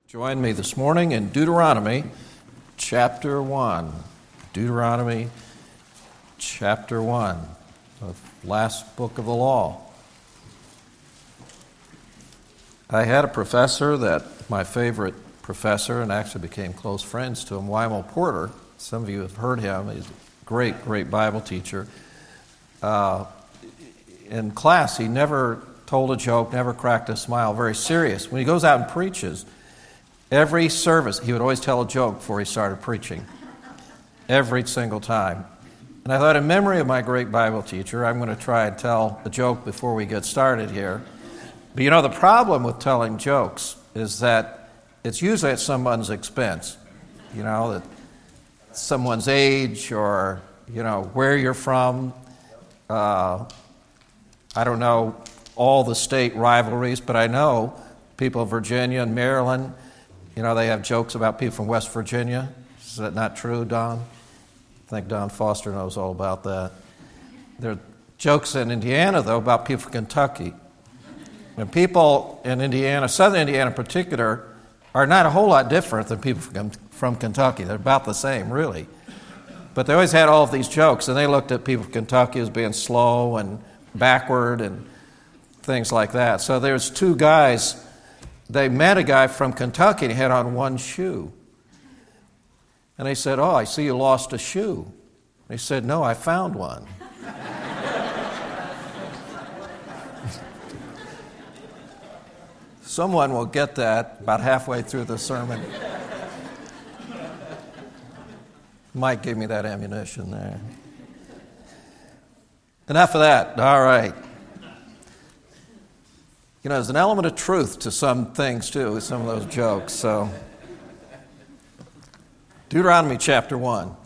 Join me this morning in Deuteronomy chapter 1. Deuteronomy chapter 1, the last book of the law. I had a professor that my favorite professor, and actually became close friends to him, Wymal Porter. Some of you have heard him. He's a great Bible teacher. In class, he never told a joke, never cracked a smile, very serious. When he goes out and preaches, every service, he would always tell a joke before he started preaching. Every single time. And I thought, in memory of my great Bible teacher, I'm going to try and tell a joke before we get started here. But you know, the problem with telling jokes is that it's usually at someone's expense. You know, that someone's age or, you know, where you're from. I don't know all the state rivalries, but I know people of Virginia and Maryland, you know, they have jokes about people from West Virginia. Is that not true, Don? I think Don Foster knows all about that. There are jokes in Indiana, though, about people from Kentucky. And people in Indiana, southern Indiana in particular, are not a whole lot different than people from Kentucky. They're about the same, really. But they always had all of these jokes, and they looked at people from Kentucky as being slow and backward and things like that. So there's two guys. They met a guy from Kentucky and he had on one shoe. And they said, "Oh, I see you lost a shoe." And he said, "No, I found one." Someone will get that about halfway through the sermon. Mike gave me that ammunition there. Enough of that. All right. You know, there's an element of truth to some things, too, with some of those jokes. So, Deuteronomy chapter 1.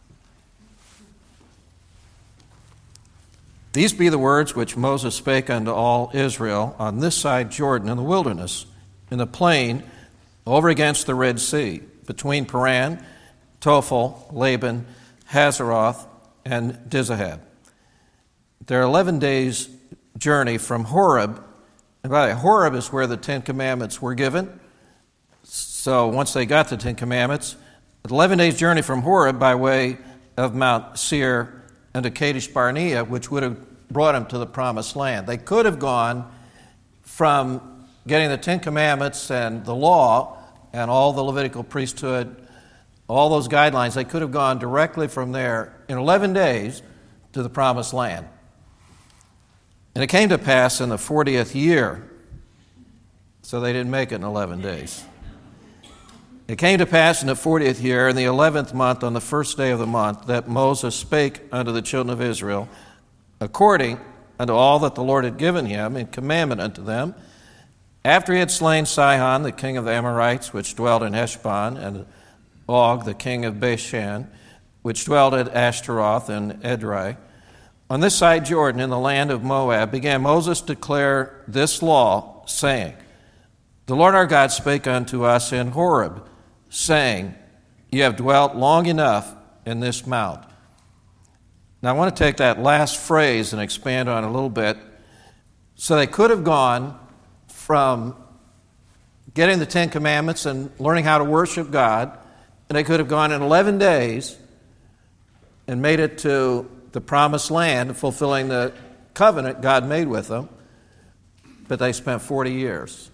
These be the words which Moses spake unto all Israel on this side Jordan in the wilderness, in the plain over against the Red Sea, between Paran, Tophel, Laban, Hazeroth, and Dizahab. They're 11 days' journey from Horeb. And by the way, Horeb is where the Ten Commandments were given. So once they got the Ten Commandments, 11 days' journey from Horeb by way of Mount Seir and to Kadesh Barnea, which would have brought them to the Promised Land. They could have gone from getting the Ten Commandments and the law and all the Levitical priesthood, all those guidelines, they could have gone directly from there in 11 days to the Promised Land. And it came to pass in the 40th year, so they didn't make it in 11 days. It came to pass in the 40th year, in the 11th month, on the first day of the month, that Moses spake unto the children of Israel, according unto all that the Lord had given him in commandment unto them, after he had slain Sihon, the king of the Amorites, which dwelt in Heshbon, and Og, the king of Bashan, which dwelt at Ashtaroth and Edrei. On this side Jordan, in the land of Moab, began Moses to declare this law, saying, The Lord our God spake unto us in Horeb, saying, Ye have dwelt long enough in this mount. Now I want to take that last phrase and expand on it a little bit. So they could have gone from getting the Ten Commandments and learning how to worship God, and they could have gone in 11 days and made it to the Promised Land, fulfilling the covenant God made with them, but they spent 40 years.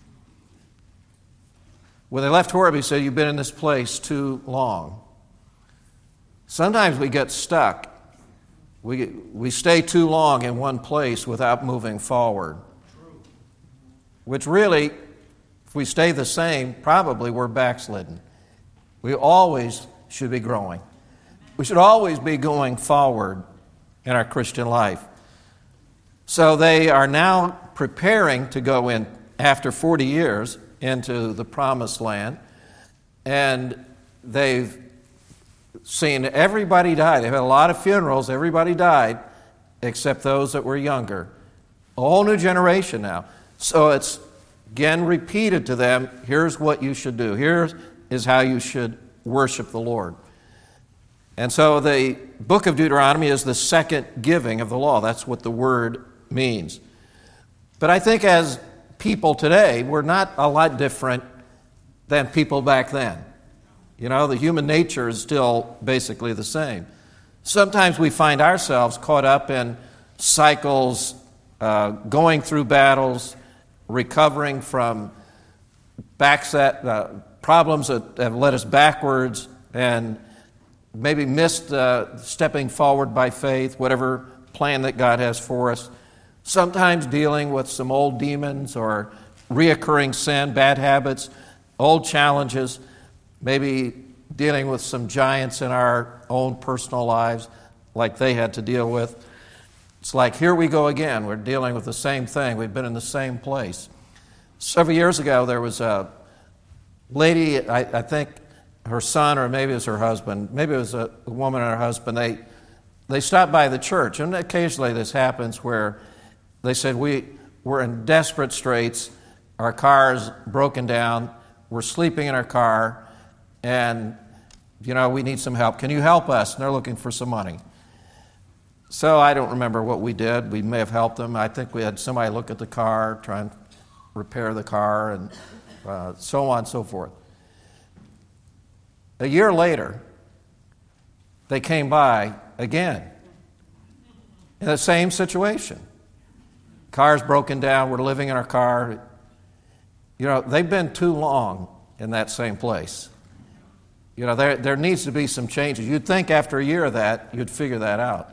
When they left Horeb, he said, "You've been in this place too long." Sometimes we get stuck. We stay too long in one place without moving forward. Which really, if we stay the same, probably we're backslidden. We always should be growing. We should always be going forward in our Christian life. So they are now preparing to go in, after 40 years, into the Promised Land. And they've seen everybody die. They've had a lot of funerals. Everybody died except those that were younger. A whole new generation now. So it's again repeated to them, here's what you should do. Here is how you should worship the Lord. And so the book of Deuteronomy is the second giving of the law. That's what the word means. But I think as people today, we're not a lot different than people back then. You know, the human nature is still basically the same. Sometimes we find ourselves caught up in cycles, going through battles, recovering from problems that have led us backwards, and maybe missed stepping forward by faith, whatever plan that God has for us. Sometimes dealing with some old demons or reoccurring sin, bad habits, old challenges, maybe dealing with some giants in our own personal lives like they had to deal with. It's like, here we go again. We're dealing with the same thing. We've been in the same place. Several years ago, there was a lady, I think her son, or maybe it was her husband, maybe it was a woman and her husband, they stopped by the church. And occasionally this happens where they said, we're in desperate straits, our car's broken down, we're sleeping in our car, and, you know, we need some help. Can you help us? And they're looking for some money. So I don't remember what we did. We may have helped them. I think we had somebody look at the car, try and repair the car, and so on and so forth. A year later, they came by again in the same situation. Car's broken down. We're living in our car. You know, they've been too long in that same place. You know, there needs to be some changes. You'd think after a year of that, you'd figure that out.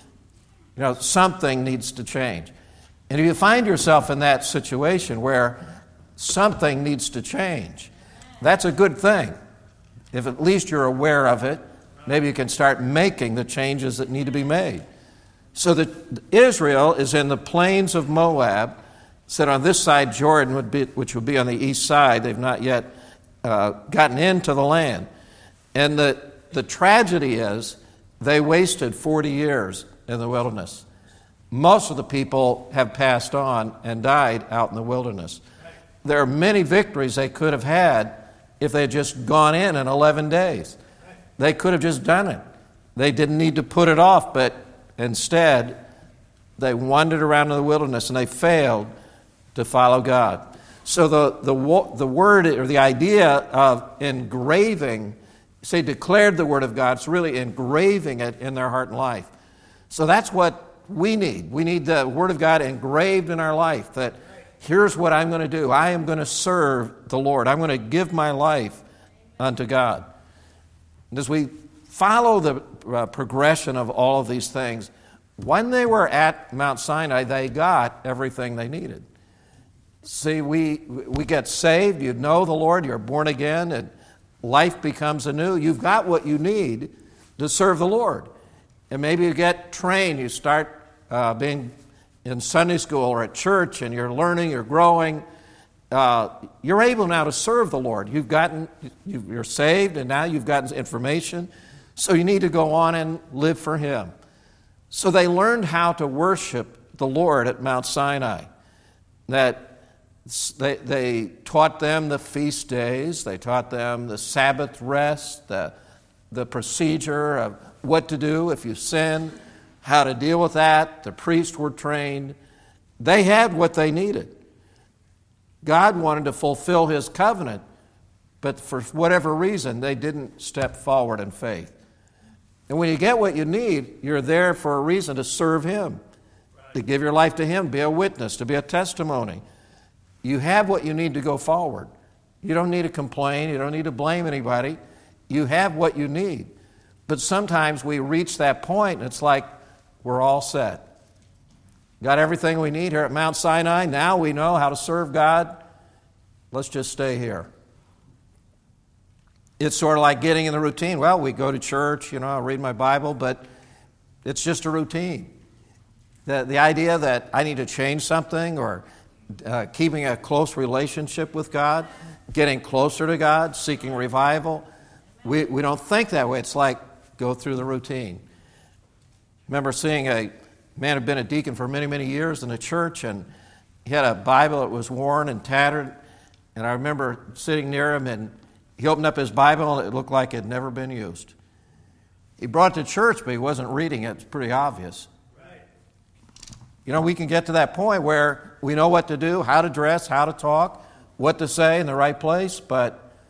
You know, something needs to change. And if you find yourself in that situation where something needs to change, that's a good thing. If at least you're aware of it, maybe you can start making the changes that need to be made. So that Israel is in the plains of Moab, said on this side Jordan, which would be on the east side. They've not yet gotten into the land. And the tragedy is they wasted 40 years in the wilderness. Most of the people have passed on and died out in the wilderness. There are many victories they could have had if they had just gone in 11 days. They could have just done it. They didn't need to put it off, but instead they wandered around in the wilderness and they failed to follow God. So the word, or the idea of engraving, say declared the word of God, it's really engraving it in their heart and life. So that's what we need. We need the word of God engraved in our life, that here's what I'm going to do. I am going to serve the Lord. I'm going to give my life unto God. And as we follow the progression of all of these things, when they were at Mount Sinai, they got everything they needed. See, we get saved, you know the Lord, you're born again, and life becomes anew. You've got what you need to serve the Lord. And maybe you get trained, you start being in Sunday school or at church, and you're learning, you're growing. You're able now to serve the Lord. You're saved, and now you've gotten information. So you need to go on and live for Him. So they learned how to worship the Lord at Mount Sinai. That they taught them the feast days. They taught them the Sabbath rest, the procedure of what to do if you sin, how to deal with that. The priests were trained. They had what they needed. God wanted to fulfill His covenant, but for whatever reason, they didn't step forward in faith. And when you get what you need, you're there for a reason to serve Him, to give your life to Him, be a witness, to be a testimony. You have what you need to go forward. You don't need to complain. You don't need to blame anybody. You have what you need. But sometimes we reach that point and it's like we're all set. Got everything we need here at Mount Sinai. Now we know how to serve God. Let's just stay here. It's sort of like getting in the routine. Well, we go to church, I read my Bible, but it's just a routine. The idea that I need to change something, or keeping a close relationship with God, getting closer to God, seeking revival, we don't think that way. It's like go through the routine. Remember seeing a man who had been a deacon for many, many years in a church, and he had a Bible that was worn and tattered, and I remember sitting near him, and he opened up his Bible, and it looked like it had never been used. He brought it to church, but he wasn't reading it. It's pretty obvious. Right. We can get to that point where we know what to do, how to dress, how to talk, what to say in the right place, but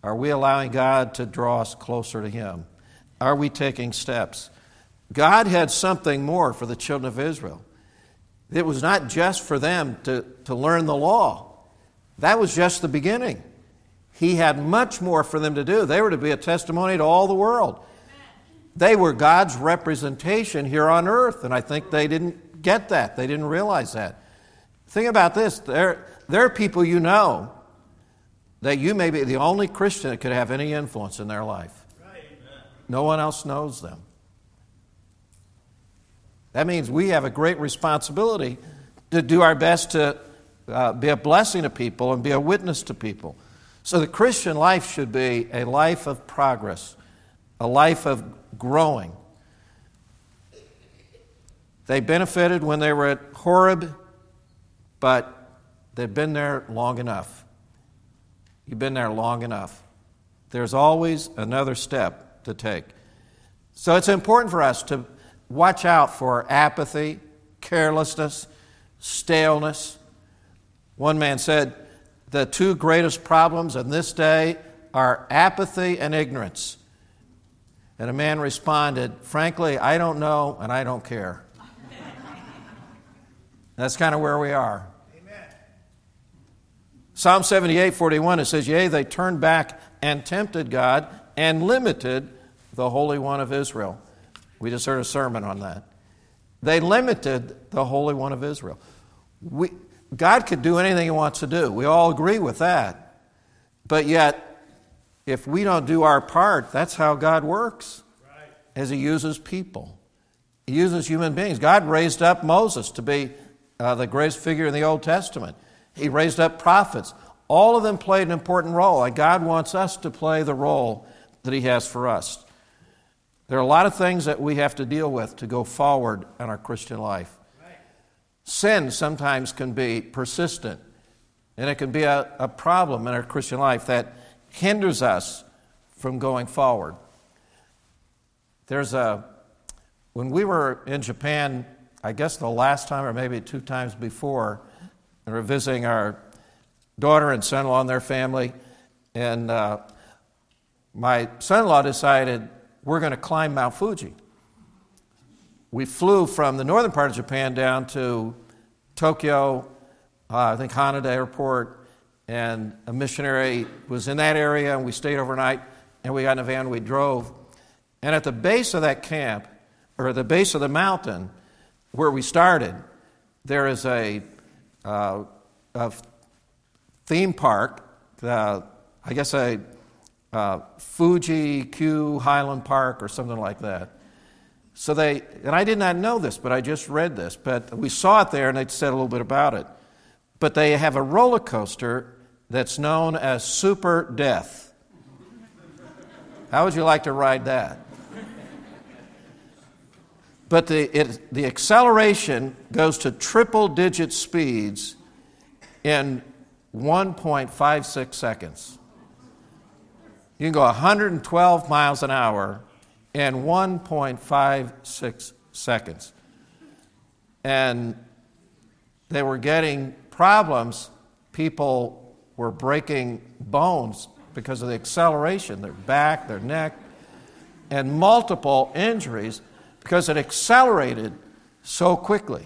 Are we allowing God to draw us closer to Him? Are we taking steps? God had something more for the children of Israel. It was not just for them to learn the law. That was just the beginning. He had much more for them to do. They were to be a testimony to all the world. They were God's representation here on earth, and I think they didn't get that. They didn't realize that. Think about this. There are people you know that you may be the only Christian that could have any influence in their life. No one else knows them. That means we have a great responsibility to do our best to be a blessing to people and be a witness to people. So the Christian life should be a life of progress, a life of growing. They benefited when they were at Horeb, but they've been there long enough. You've been there long enough. There's always another step to take. So it's important for us to watch out for apathy, carelessness, staleness. One man said, the two greatest problems in this day are apathy and ignorance. And a man responded, frankly, I don't know and I don't care. That's kind of where we are. Amen. Psalm 78:41, it says, yea, they turned back and tempted God and limited the Holy One of Israel. We just heard a sermon on that. They limited the Holy One of Israel. God could do anything He wants to do. We all agree with that. But yet, if we don't do our part, that's how God works, right, as He uses people. He uses human beings. God raised up Moses to be the greatest figure in the Old Testament. He raised up prophets. All of them played an important role, and God wants us to play the role that He has for us. There are a lot of things that we have to deal with to go forward in our Christian life. Sin sometimes can be persistent, and it can be a problem in our Christian life that hinders us from going forward. When we were in Japan, I guess the last time or maybe 2 times before, we were visiting our daughter and son-in-law and their family, and my son-in-law decided we're going to climb Mount Fuji. We flew from the northern part of Japan down to Tokyo, I think Haneda Airport, and a missionary was in that area, and we stayed overnight, and we got in a van, and we drove. And at the base of that camp, or at the base of the mountain where we started, there is a theme park, I guess a Fuji Q Highland Park or something like that. So and I did not know this, but I just read this, but we saw it there and they said a little bit about it. But they have a roller coaster that's known as Super Death. How would you like to ride that? But the acceleration goes to triple-digit speeds in 1.56 seconds. You can go 112 miles an hour in 1.56 seconds. And they were getting problems. People were breaking bones because of the acceleration, their back, their neck, and multiple injuries because it accelerated so quickly.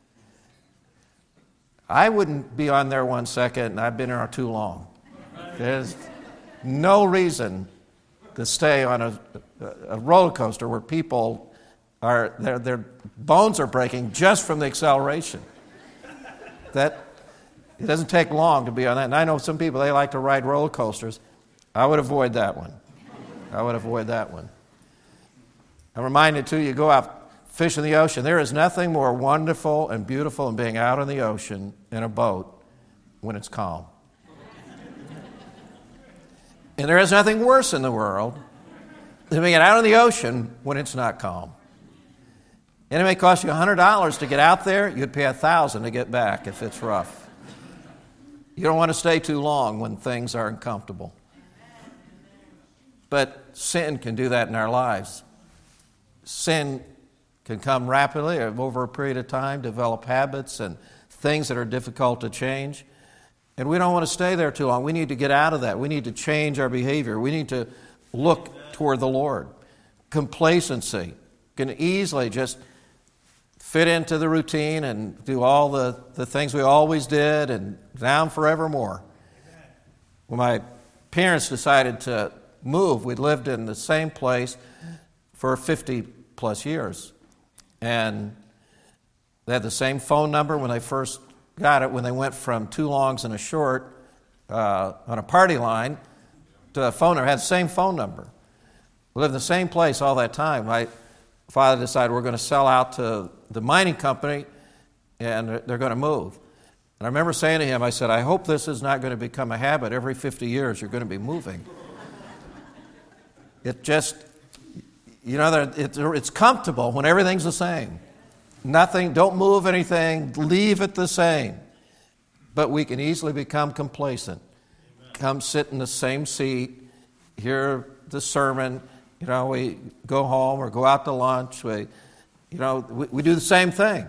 I wouldn't be on there 1 second, and I've been there too long. There's no reason to stay on a roller coaster where people their bones are breaking just from the acceleration. It doesn't take long to be on that. And I know some people, they like to ride roller coasters. I would avoid that one. I'm reminded, too, you go out fish in the ocean. There is nothing more wonderful and beautiful than being out on the ocean in a boat when it's calm. And there is nothing worse in the world than being out on the ocean when it's not calm. And it may cost you $100 to get out there. You'd pay $1,000 to get back if it's rough. You don't want to stay too long when things are uncomfortable. But sin can do that in our lives. Sin can come rapidly over a period of time, develop habits and things that are difficult to change. And we don't want to stay there too long. We need to get out of that. We need to change our behavior. We need to look toward the Lord. Complacency can easily just fit into the routine and do all the things we always did and down forevermore. When my parents decided to move, we lived in the same place for 50 plus years. And they had the same phone number when they first got it, when they went from 2 longs and a short on a party line to a phone number, had the same phone number. We lived in the same place all that time. My father decided we're going to sell out to the mining company and they're going to move. And I remember saying to him, I said, I hope this is not going to become a habit. Every 50 years you're going to be moving. It just, it's comfortable when everything's the same. Nothing, don't move anything, leave it the same. But we can easily become complacent. Amen. Come sit in the same seat, hear the sermon, we go home or go out to lunch, we do the same thing.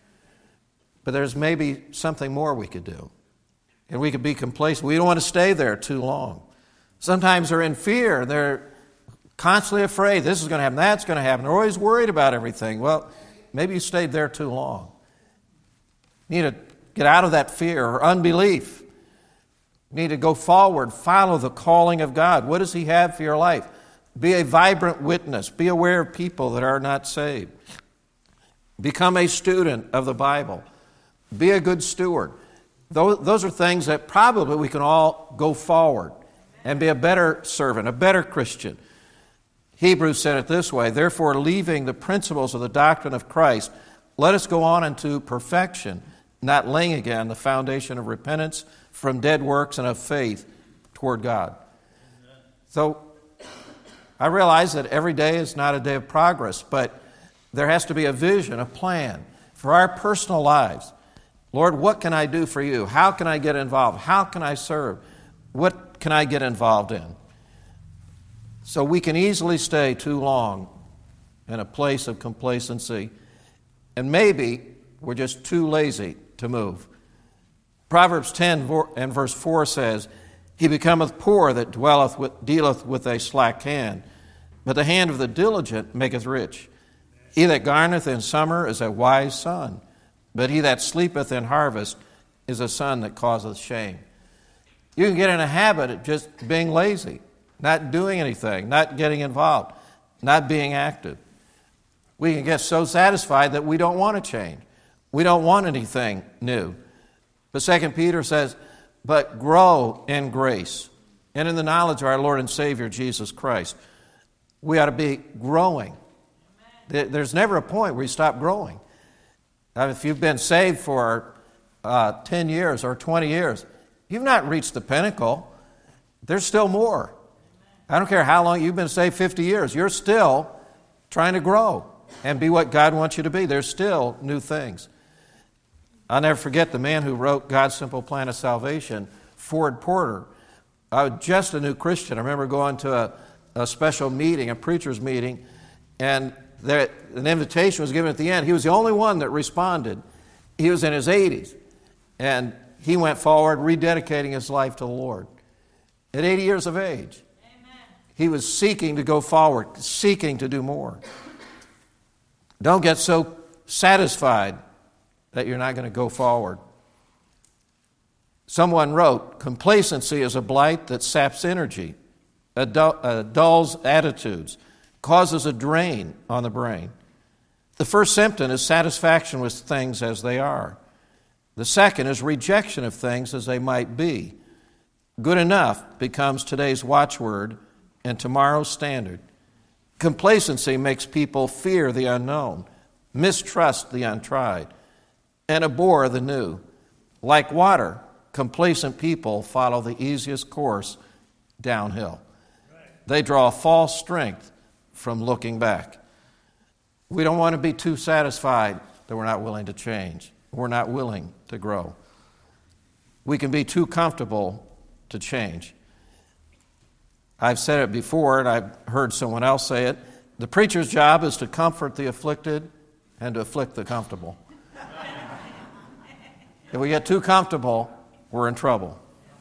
But there's maybe something more we could do. And we could be complacent. We don't want to stay there too long. Sometimes they're in fear, they're constantly afraid, this is going to happen, that's going to happen. They're always worried about everything. Well, maybe you stayed there too long. You need to get out of that fear or unbelief. You need to go forward, follow the calling of God. What does He have for your life? Be a vibrant witness. Be aware of people that are not saved. Become a student of the Bible. Be a good steward. Those are things that probably we can all go forward and be a better servant, a better Christian. Hebrews said it this way, therefore, leaving the principles of the doctrine of Christ, let us go on into perfection, not laying again the foundation of repentance from dead works and of faith toward God. Amen. So I realize that every day is not a day of progress, but there has to be a vision, a plan for our personal lives. Lord, what can I do for you? How can I get involved? How can I serve? What can I get involved in? So we can easily stay too long in a place of complacency, and maybe we're just too lazy to move. Proverbs 10 and verse 4 says, He becometh poor that dealeth with a slack hand, but the hand of the diligent maketh rich. He that garneth in summer is a wise son, but he that sleepeth in harvest is a son that causeth shame. You can get in a habit of just being lazy, not doing anything, not getting involved, not being active. We can get so satisfied that we don't want to change. We don't want anything new. But 2 Peter says, but grow in grace and in the knowledge of our Lord and Savior, Jesus Christ. We ought to be growing. There's never a point where you stop growing. If you've been saved for 10 years or 20 years, you've not reached the pinnacle. There's still more. I don't care how long you've been saved, 50 years. You're still trying to grow and be what God wants you to be. There's still new things. I'll never forget the man who wrote God's Simple Plan of Salvation, Ford Porter. I was just a new Christian. I remember going to a special meeting, a preacher's meeting, and an invitation was given at the end. He was the only one that responded. He was in his 80s, and he went forward, rededicating his life to the Lord. At 80 years of age, amen. He was seeking to go forward, seeking to do more. Don't get so satisfied that you're not going to go forward. Someone wrote, complacency is a blight that saps energy, dulls attitudes, causes a drain on the brain. The first symptom is satisfaction with things as they are. The second is rejection of things as they might be. Good enough becomes today's watchword and tomorrow's standard. Complacency makes people fear the unknown, mistrust the untried, and abhor the new. Like water, complacent people follow the easiest course downhill. They draw false strength from looking back. We don't want to be too satisfied that we're not willing to change. We're not willing to grow. We can be too comfortable to change. I've said it before, and I've heard someone else say it. The preacher's job is to comfort the afflicted and to afflict the comfortable. If we get too comfortable, we're in trouble.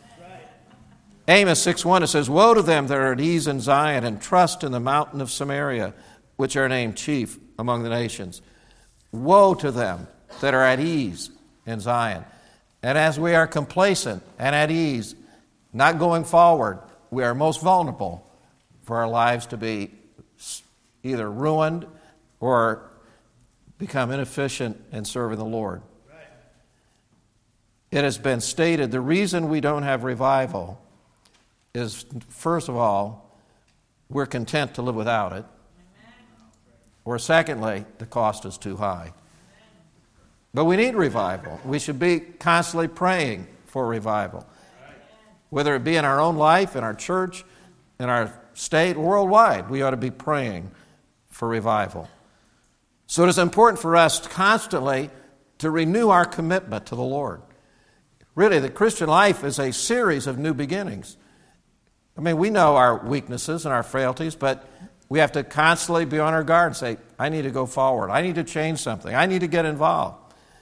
Amos 6:1, it says, "Woe to them that are at ease in Zion and trust in the mountain of Samaria, which are named chief among the nations." Woe to them that are at ease in Zion. And as we are complacent and at ease, not going forward, we are most vulnerable for our lives to be either ruined or become inefficient in serving the Lord. It has been stated the reason we don't have revival is, first of all, we're content to live without it. Or secondly, the cost is too high. But we need revival. We should be constantly praying for revival. Whether it be in our own life, in our church, in our state, worldwide, we ought to be praying for revival. So it is important for us constantly to renew our commitment to the Lord. Really, the Christian life is a series of new beginnings. I mean, we know our weaknesses and our frailties, but we have to constantly be on our guard and say, I need to go forward. I need to change something. I need to get involved.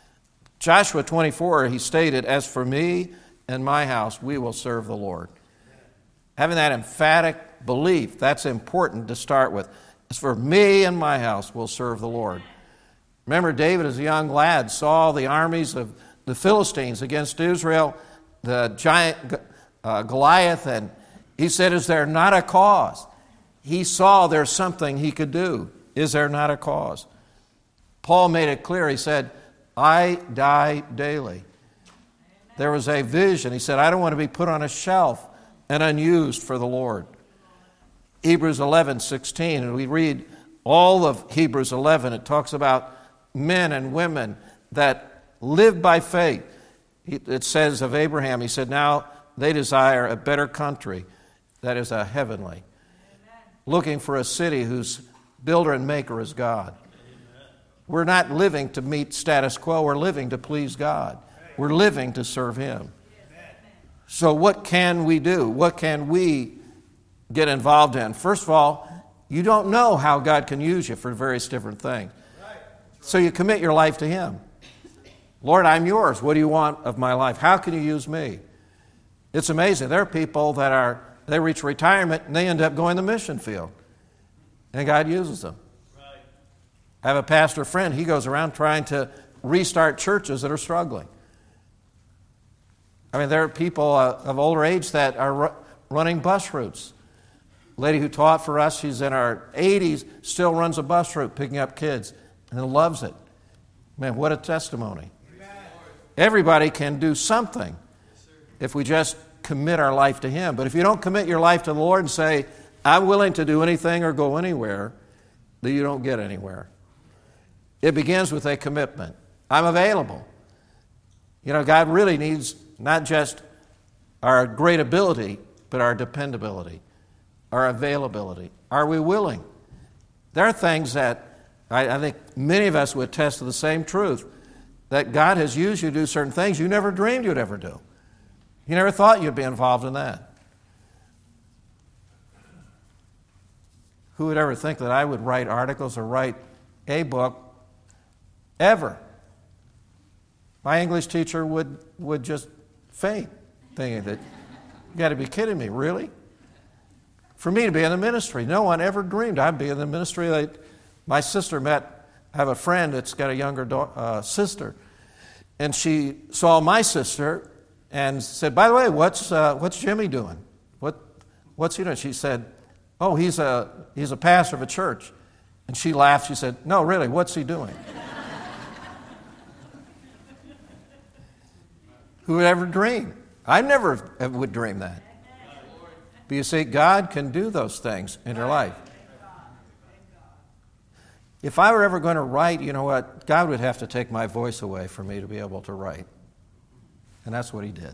Joshua 24, he stated, "As for me and my house, we will serve the Lord." Having that emphatic belief, that's important to start with. As for me and my house, we'll serve the Lord. Remember, David as a young lad saw the armies of the Philistines against Israel, the giant Goliath, and he said, "Is there not a cause?" He saw there's something he could do. Is there not a cause? Paul made it clear. He said, "I die daily." There was a vision. He said, I don't want to be put on a shelf and unused for the Lord. Hebrews 11:16, and we read all of Hebrews 11. It talks about men and women that live by faith. It says of Abraham, he said, now they desire a better country that is a heavenly, looking for a city whose builder and maker is God. We're not living to meet status quo. We're living to please God. We're living to serve Him. So what can we do? What can we get involved in? First of all, you don't know how God can use you for various different things. So you commit your life to Him. Lord, I'm yours. What do you want of my life? How can you use me? It's amazing. There are people that they reach retirement and they end up going to the mission field. And God uses them. I have a pastor friend. He goes around trying to restart churches that are struggling. I mean, there are people of older age that are running bus routes. A lady who taught for us, she's in her 80s, still runs a bus route picking up kids and loves it. Man, what a testimony. Everybody can do something if we just commit our life to Him. But if you don't commit your life to the Lord and say, I'm willing to do anything or go anywhere, then you don't get anywhere. It begins with a commitment. I'm available. You know, God really needs not just our great ability, but our dependability, our availability. Are we willing? There are things that I think many of us would attest to the same truth, that God has used you to do certain things you never dreamed you'd ever do. You never thought you'd be involved in that. Who would ever think that I would write articles or write a book ever? My English teacher would just faint, thinking that, you got to be kidding me, really? For me to be in the ministry, no one ever dreamed I'd be in the ministry. My sister I have a friend that's got a younger sister, and she saw my sister and said, by the way, what's Jimmy doing? What's he doing? She said, oh, he's a pastor of a church. And she laughed. She said, no, really, what's he doing? Who would ever dream? I never would dream that. But you see, God can do those things in your life. If I were ever going to write, you know what? God would have to take my voice away for me to be able to write. And that's what He did.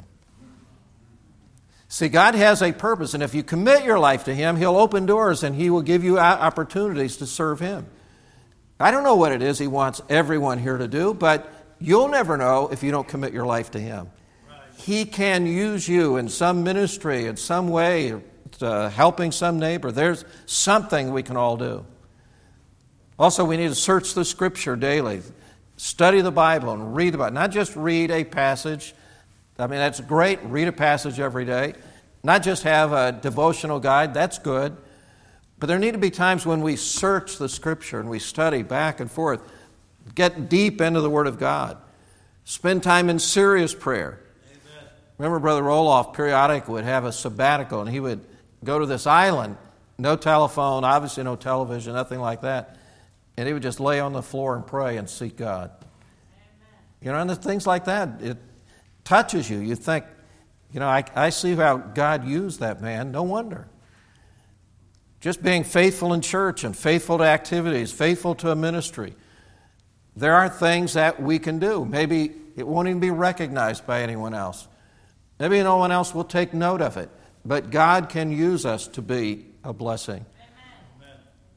See, God has a purpose, and if you commit your life to Him, He'll open doors and He will give you opportunities to serve Him. I don't know what it is He wants everyone here to do, but you'll never know if you don't commit your life to Him. He can use you in some ministry, in some way, helping some neighbor. There's something we can all do. Also, we need to search the Scripture daily. Study the Bible and read the Bible. Not just read a passage I mean, that's great. Read a passage every day. Not just have a devotional guide. That's good. But there need to be times when we search the Scripture and we study back and forth. Get deep into the Word of God. Spend time in serious prayer. Amen. Remember Brother Roloff periodically would have a sabbatical, and he would go to this island. No telephone, obviously no television, nothing like that. And he would just lay on the floor and pray and seek God. Amen. And things like that, it touches you. You think, I see how God used that man. No wonder. Just being faithful in church and faithful to activities, faithful to a ministry. There are things that we can do. Maybe it won't even be recognized by anyone else. Maybe no one else will take note of it. But God can use us to be a blessing. Amen.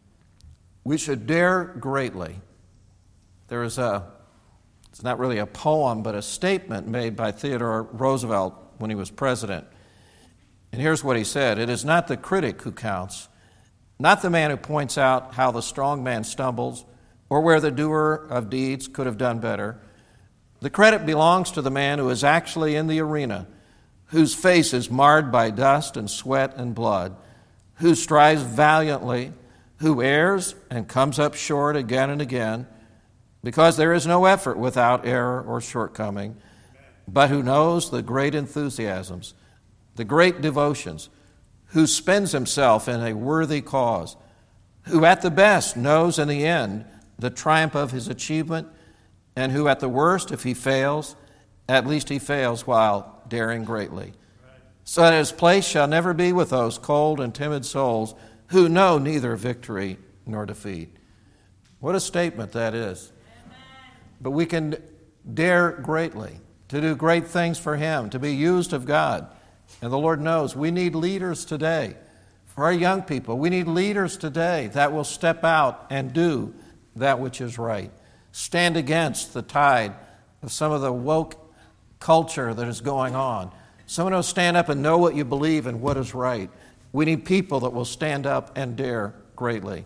We should dare greatly. There is it's not really a poem, but a statement made by Theodore Roosevelt when he was president. And here's what he said: "It is not the critic who counts, not the man who points out how the strong man stumbles or where the doer of deeds could have done better. The credit belongs to the man who is actually in the arena, whose face is marred by dust and sweat and blood, who strives valiantly, who errs and comes up short again and again, because there is no effort without error or shortcoming, but who knows the great enthusiasms, the great devotions, who spends himself in a worthy cause, who at the best knows in the end the triumph of his achievement, and who at the worst, if he fails, at least he fails while daring greatly. So that his place shall never be with those cold and timid souls who know neither victory nor defeat." What a statement that is. Amen. But we can dare greatly to do great things for Him, to be used of God. And the Lord knows we need leaders today. For our young people, we need leaders today that will step out and do that which is right. Stand against the tide of some of the woke culture that is going on. Someone who will stand up and know what you believe and what is right. We need people that will stand up and dare greatly.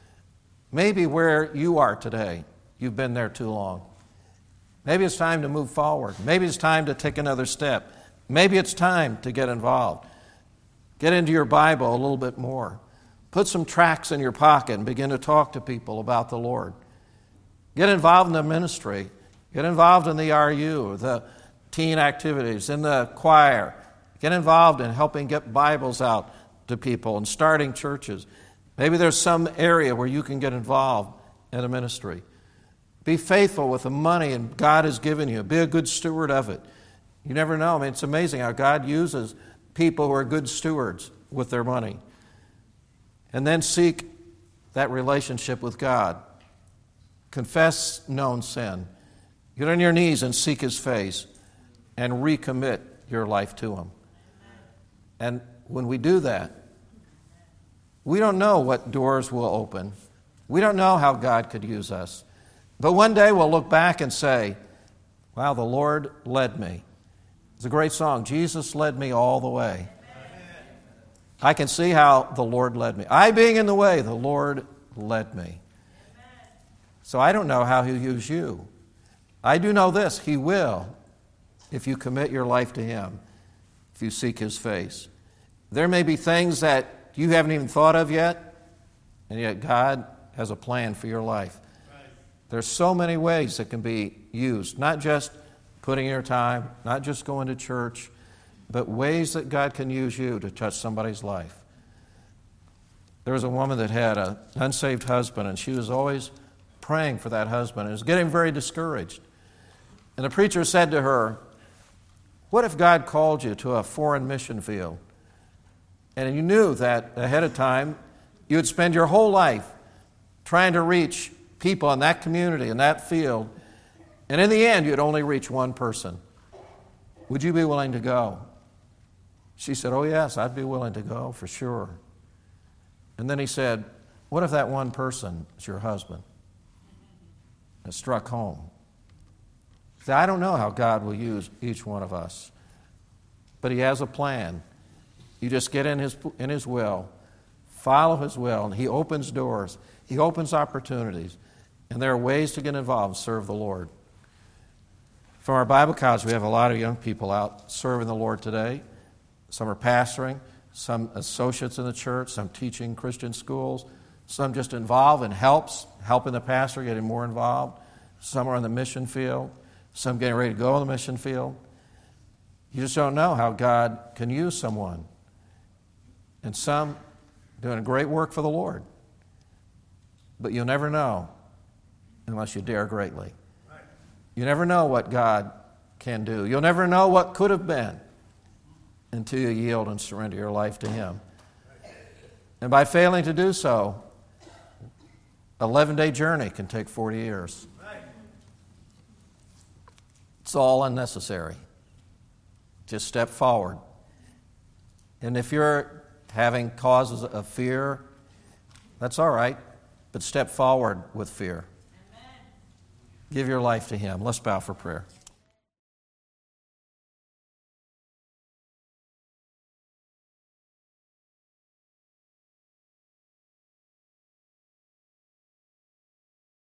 Maybe where you are today, you've been there too long. Maybe it's time to move forward. Maybe it's time to take another step. Maybe it's time to get involved. Get into your Bible a little bit more. Put some tracts in your pocket and begin to talk to people about the Lord. Get involved in the ministry. Get involved in the RU, the teen activities, in the choir. Get involved in helping get Bibles out to people and starting churches. Maybe there's some area where you can get involved in a ministry. Be faithful with the money and God has given you. Be a good steward of it. You never know. I mean, it's amazing how God uses people who are good stewards with their money. And then seek that relationship with God. Confess known sin. Get on your knees and seek His face and recommit your life to Him. And when we do that, we don't know what doors will open. We don't know how God could use us. But one day we'll look back and say, wow, the Lord led me. It's a great song. Jesus led me all the way. Amen. I can see how the Lord led me. I being in the way, the Lord led me. Amen. So I don't know how He'll use you. I do know this. He will if you commit your life to Him, if you seek His face. There may be things that you haven't even thought of yet, and yet God has a plan for your life. Right. There's so many ways that can be used, not just putting your time, not just going to church, but ways that God can use you to touch somebody's life. There was a woman that had an unsaved husband, and she was always praying for that husband and was getting very discouraged. And the preacher said to her, what if God called you to a foreign mission field? And you knew that ahead of time you would spend your whole life trying to reach people in that community, in that field, and in the end you'd only reach one person. Would you be willing to go? She said, oh yes, I'd be willing to go for sure. And then he said, what if that one person is your husband? It struck home. He said, I don't know how God will use each one of us, but He has a plan. You just get in His will, follow His will, and He opens doors. He opens opportunities, and there are ways to get involved and serve the Lord. From our Bible college, we have a lot of young people out serving the Lord today. Some are pastoring, some associates in the church, some teaching Christian schools, some just involved in helping the pastor, getting more involved. Some are in the mission field, some getting ready to go on the mission field. You just don't know how God can use someone. And some doing a great work for the Lord. But you'll never know unless you dare greatly. You never know what God can do. You'll never know what could have been until you yield and surrender your life to Him. And by failing to do so, an 11-day journey can take 40 years. It's all unnecessary. Just step forward. And if you're having causes of fear, that's all right, but step forward with fear. Give your life to Him. Let's bow for prayer.